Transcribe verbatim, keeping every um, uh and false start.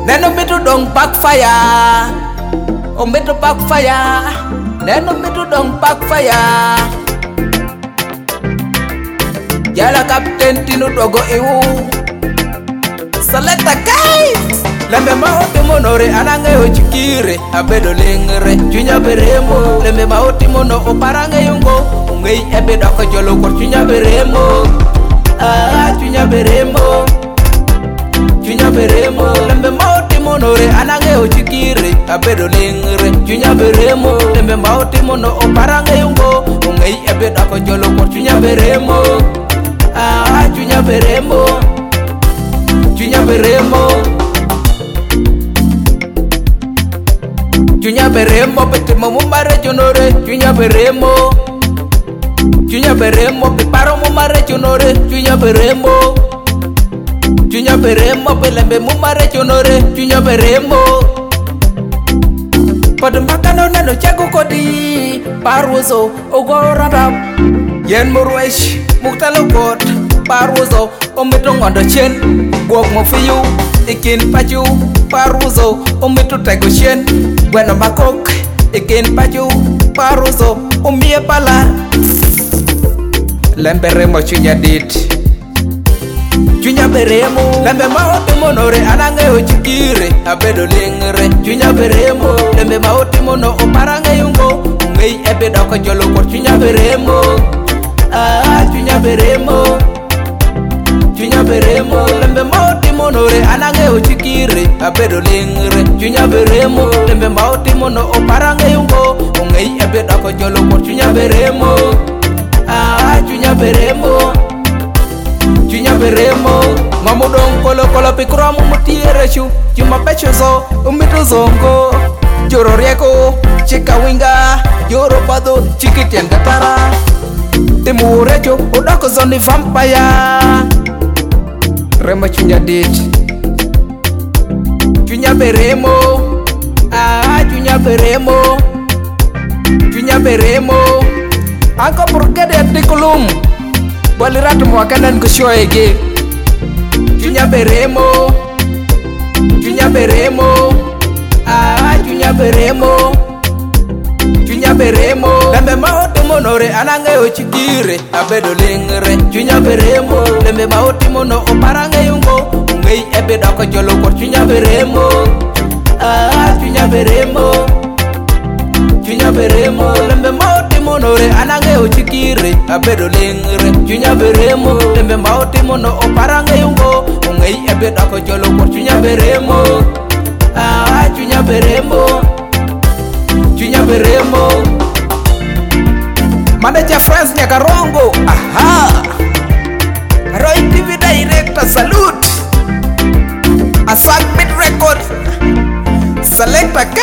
Neno mitu dong backfire, oh mitu backfire. Neno mitu dong backfire. Yala captain tinu dogo iwu. Selecta guys. Lembe maoti monore anange ochikire abedo lingre chunya beremo. Lembe maoti mono oparange yungo ungei ebedo ko jolo ko chunya beremo. Ah chunya beremo. Chunya beremo. Lembe maoti monore anange ochikire abedo lingre chunya beremo. Lembe maoti mono oparange yungo ungei ebedo ko jolo ko chunya beremo. Ah chunya beremo. Chunya beremo. Chunya beremo petimo mumare chunore chunya beremo. Chunya beremo piparo mumare chunore chunya beremo. Chunya beremo pelembe mumare chunore chunya beremo. Padmakano nano chagu kodi parwozo ogorada yen murwesh muktalo god parwozo omito ngondo chen gwok mofiyu ikin pachu parwozo omito tego chen bueno makok ikin pachu parwozo omie pala lembe remo chunya dit chunya beremo lembe maoti monore anange ochikire abedo lingre chunya beremo lembe maoti mono oparange yungo ungei ebedo ko jolo ko chunya beremo. Ah chunya beremo. Chunya beremo lembe maoti monore anange ochikire abedo lingre chunya beremo lembe maoti mono oparange yungo ungei ebedo ko jolo ko chunya beremo. Ah chunya beremo. Chunya beremo mamudong kolo kolo pikram mutiere chu chuma pechozo umito zongo joro rieko chika winga joro pado chikitien katara timurecho odako zoni vampire remo chunya dit chunya beremo. Ah chunya beremo. Chunya beremo anko burgede tikulum Balirat mwakanan kushoege chunya beremo. Chunya beremo. Ah chunya beremo. Chunya beremo lembe maoti monore anange ochikire abedo lingre chunya beremo lembe maoti mono oparange yungo ungei ebedo ko jolo ko chunya beremo. Ah chunya beremo. Chunya beremo lembe maoti monore anange ochikire abedo lingre chunya beremo lembe maoti mono oparange yungo ungei ebedo ko jolo ko chunya beremo. Ah chunya beremo. Chunya beremo Manager France Nyakarongo. Aha Roy T V Director salute Aswag Mid Record Selecta